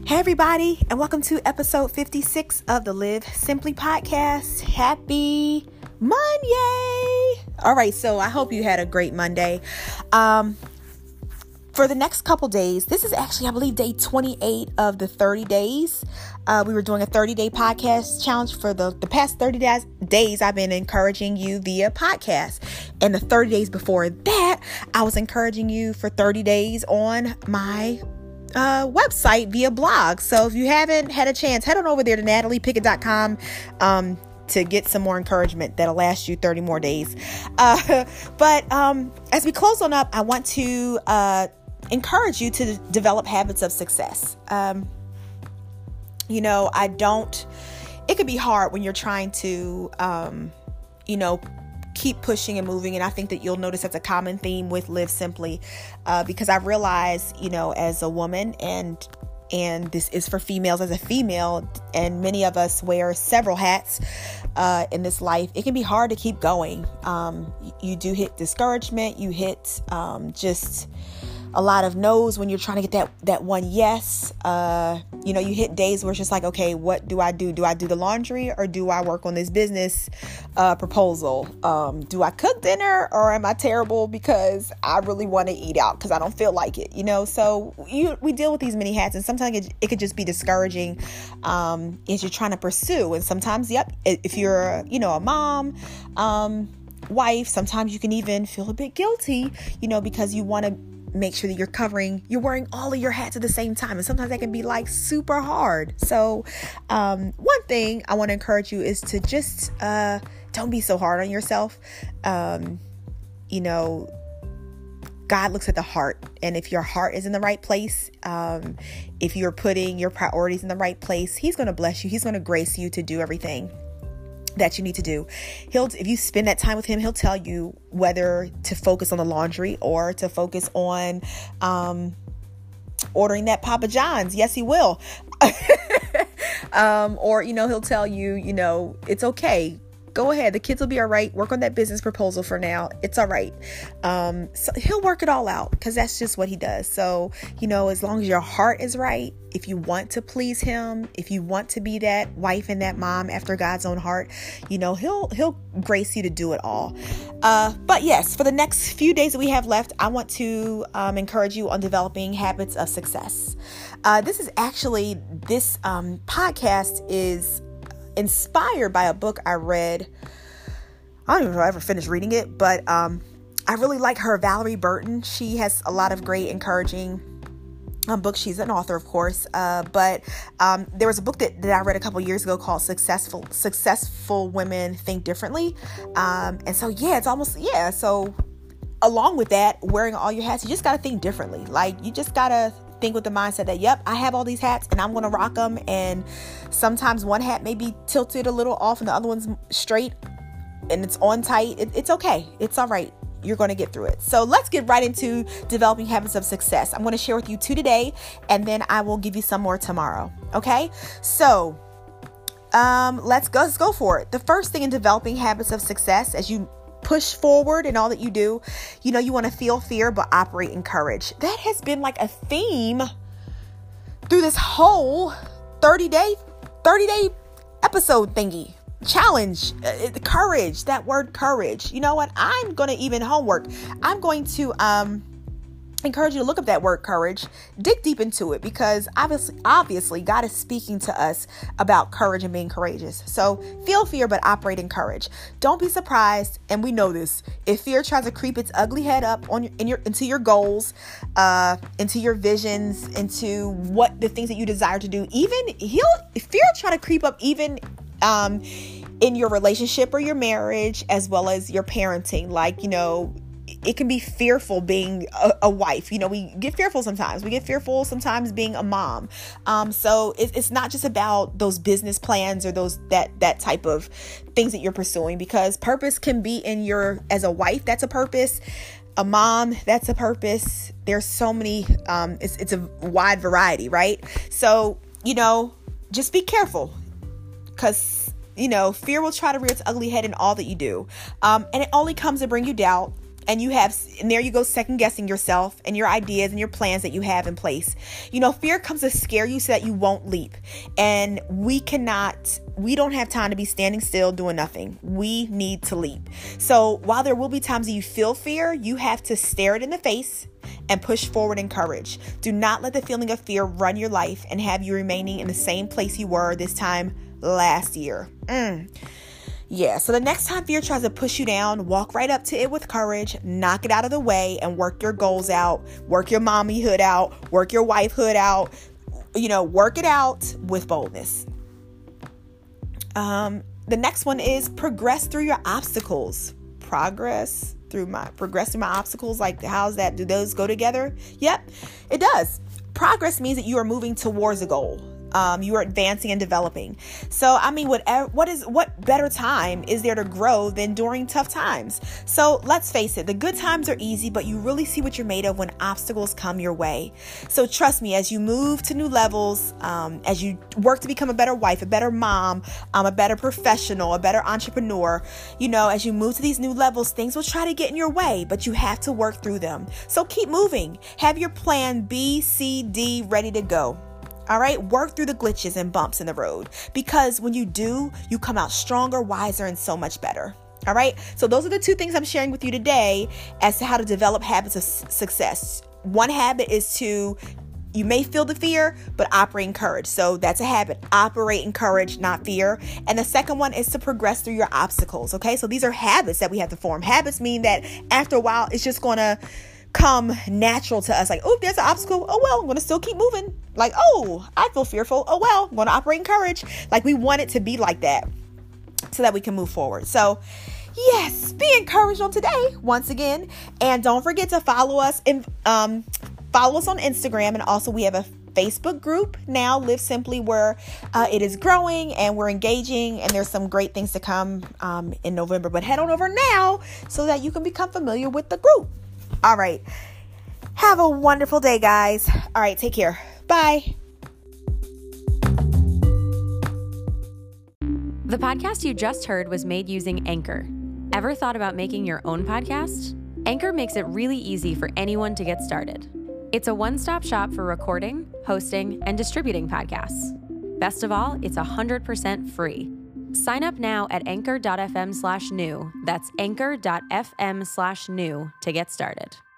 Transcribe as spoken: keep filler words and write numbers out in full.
Hey everybody, and welcome to episode fifty-six of the Live Simply podcast. Happy Monday! All right, so I hope you had a great Monday. Um, for the next couple days, this is actually, I believe, day twenty-eight of the thirty days. Uh, we were doing a thirty-day podcast challenge. For the, the past thirty days, days, I've been encouraging you via podcast. And the thirty days before that, I was encouraging you for thirty days on my uh website via blog. So if you haven't had a chance, head on over there to natalie pickett dot com um to get some more encouragement that'll last you thirty more days. Uh but um as we close on up, I want to uh encourage you to develop habits of success. Um you know, I don't it could be hard when you're trying to um you know keep pushing and moving. And I think that you'll notice that's a common theme with Live Simply, uh, because I realize, you know, as a woman, and and this is for females, as a female, and many of us wear several hats uh, in this life, it can be hard to keep going. Um, you, you do hit discouragement. You hit um, just a lot of no's when you're trying to get that, that one yes. Uh, you know, you hit days where it's just like, okay, what do I do? Do I do the laundry, or do I work on this business uh, proposal? Um, do I cook dinner, or am I terrible because I really want to eat out because I don't feel like it? You know, so you, we deal with these many hats, and sometimes it, it could just be discouraging um, as you're trying to pursue. And sometimes, yep, if you're, you know, a mom, um, wife, sometimes you can even feel a bit guilty, you know, because you want to make sure that you're covering, you're wearing all of your hats at the same time. And sometimes that can be like super hard. So um, one thing I want to encourage you is to just uh, don't be so hard on yourself. Um, you know, God looks at the heart. And if your heart is in the right place, um, if you're putting your priorities in the right place, He's going to bless you. He's going to grace you to do everything that you need to do. He'll, if you spend that time with Him, He'll tell you whether to focus on the laundry or to focus on um, ordering that Papa John's. Yes, He will. um, or, you know, He'll tell you, you know, it's okay. Go ahead. The kids will be all right. Work on that business proposal for now. It's all right. Um, so He'll work it all out, because that's just what He does. So, you know, as long as your heart is right, if you want to please Him, if you want to be that wife and that mom after God's own heart, you know, he'll, he'll grace you to do it all. Uh, but yes, for the next few days that we have left, I want to um, encourage you on developing habits of success. Uh, this is actually, this um, podcast is inspired by a book I read. I don't even know if I ever finished reading it, but um, I really like her, Valerie Burton. She has a lot of great encouraging um, books. She's an author, of course, uh, but um, there was a book that, that I read a couple years ago called Successful Successful Women Think Differently. Um, and so, yeah, it's almost, yeah. So along with that, wearing all your hats, you just got to think differently. Like, you just got to think with the mindset that, yep, I have all these hats and I'm going to rock them. And sometimes one hat may be tilted a little off and the other one's straight and it's on tight. It, it's okay. It's all right. You're going to get through it. So let's get right into developing habits of success. I'm going to share with you two today, and then I will give you some more tomorrow. Okay. So um, let's go, let's go for it. The first thing in developing habits of success, as you push forward in all that you do, you know, you want to feel fear, but operate in courage. That has been like a theme through this whole thirty day episode thingy challenge. Uh, courage, that word courage. You know what? I'm going to even homework. I'm going to, um, encourage you to look up that word courage, dig deep into it, because obviously, obviously God is speaking to us about courage and being courageous. So feel fear, but operate in courage. Don't be surprised. And we know this. If fear tries to creep its ugly head up on your, in your, into your goals, uh, into your visions, into what the things that you desire to do, even he'll fear try to creep up even, um, in your relationship or your marriage, as well as your parenting. Like, you know, it can be fearful being a, a wife. You know, we get fearful sometimes. We get fearful sometimes being a mom. Um, so it, it's not just about those business plans or those that that type of things that you're pursuing, because purpose can be in your, as a wife, that's a purpose. A mom, that's a purpose. There's so many, um, it's, it's a wide variety, right? So, you know, just be careful, because, you know, fear will try to rear its ugly head in all that you do. Um, and it only comes to bring you doubt. And you have, and there you go, second guessing yourself and your ideas and your plans that you have in place. You know, fear comes to scare you so that you won't leap. And we cannot, we don't have time to be standing still doing nothing. We need to leap. So while there will be times that you feel fear, you have to stare it in the face and push forward in courage. Do not let the feeling of fear run your life and have you remaining in the same place you were this time last year. Mm. Yeah, so the next time fear tries to push you down, walk right up to it with courage, knock it out of the way, and work your goals out, work your mommyhood out, work your wifehood out, you know, work it out with boldness. Um, the next one is progress through your obstacles. Progress through my, progress through my obstacles, like how's that, do those go together? Yep, it does. Progress means that you are moving towards a goal. Um, you are advancing and developing. So, I mean, whatever, what is, what better time is there to grow than during tough times? So let's face it, the good times are easy, but you really see what you're made of when obstacles come your way. So trust me, as you move to new levels, um, as you work to become a better wife, a better mom, um, a better professional, a better entrepreneur, you know, as you move to these new levels, things will try to get in your way, but you have to work through them. So keep moving. Have your plan B, C, D ready to go. All right, work through the glitches and bumps in the road, because when you do, you come out stronger, wiser, and so much better. All right, so those are the two things I'm sharing with you today as to how to develop habits of s- success. One habit is to, you may feel the fear, but operate in courage. So that's a habit. Operate in courage, not fear. And the second one is to progress through your obstacles. Okay, so these are habits that we have to form. Habits mean that after a while, it's just going to come natural to us. Like, oh, there's an obstacle. Oh, well, I'm going to still keep moving. Like, oh, I feel fearful. Oh, well, I'm going to operate in courage. Like, we want it to be like that so that we can move forward. So, yes, be encouraged on today once again. And don't forget to follow us and um, follow us on Instagram. And also we have a Facebook group now, Live Simply, where uh, it is growing and we're engaging, and there's some great things to come um, in November. But head on over now so that you can become familiar with the group. All right. Have a wonderful day, guys. All right. Take care. Bye. The podcast you just heard was made using Anchor. Ever thought about making your own podcast? Anchor makes it really easy for anyone to get started. It's a one-stop shop for recording, hosting, and distributing podcasts. Best of all, it's one hundred percent free. Sign up now at anchor.fm slash new. That's anchor.fm slash new to get started.